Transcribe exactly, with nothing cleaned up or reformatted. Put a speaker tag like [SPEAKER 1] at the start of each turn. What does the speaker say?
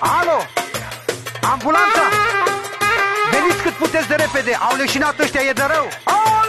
[SPEAKER 1] Alo! Ambulanța! Veniți cât puteți de repede, au leșinat ăștia, e de rău! Alo!